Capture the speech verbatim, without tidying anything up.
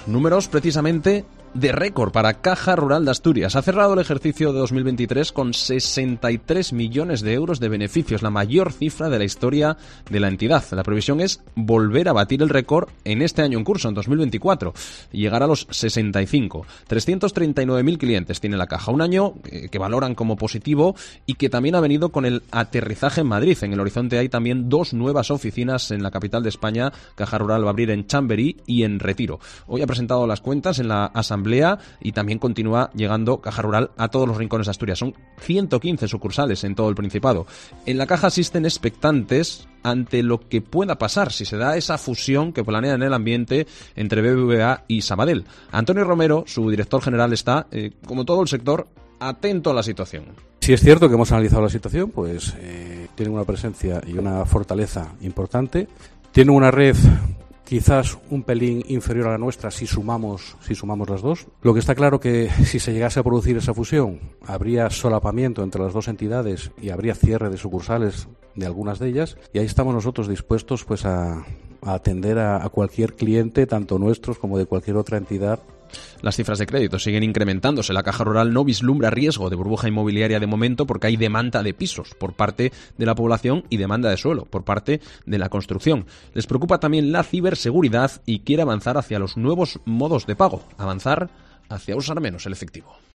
Números precisamente de récord para Caja Rural de Asturias. Ha cerrado el ejercicio de dos mil veintitrés con sesenta y tres millones de euros de beneficios, la mayor cifra de la historia de la entidad. La previsión es volver a batir el récord en este año en curso, en dos mil veinticuatro, y llegar a los sesenta y cinco. trescientos treinta y nueve mil clientes tiene la Caja. Un año eh, que valoran como positivo y que también ha venido con el aterrizaje en Madrid. En el horizonte hay también dos nuevas oficinas en la capital de España. Caja Rural va a abrir en Chamberí y en Retiro. Hoy ha presentado las cuentas en la asamblea y también continúa llegando Caja Rural a todos los rincones de Asturias. Son ciento quince sucursales en todo el Principado. En la Caja asisten expectantes ante lo que pueda pasar si se da esa fusión que planea en el ambiente entre B B V A y Sabadell. Antonio Romero, su director general, está, eh, como todo el sector, atento a la situación. Si es cierto que hemos analizado la situación, pues eh, tienen una presencia y una fortaleza importante. Tienen una red quizás un pelín inferior a la nuestra si sumamos si sumamos las dos. Lo que está claro que si se llegase a producir esa fusión, habría solapamiento entre las dos entidades y habría cierre de sucursales de algunas de ellas, y ahí estamos nosotros dispuestos pues a, a atender a, a cualquier cliente, tanto nuestros como de cualquier otra entidad. Las cifras de crédito siguen incrementándose. La Caja Rural no vislumbra riesgo de burbuja inmobiliaria de momento porque hay demanda de pisos por parte de la población y demanda de suelo por parte de la construcción. Les preocupa también la ciberseguridad y quiere avanzar hacia los nuevos modos de pago, avanzar hacia usar menos el efectivo.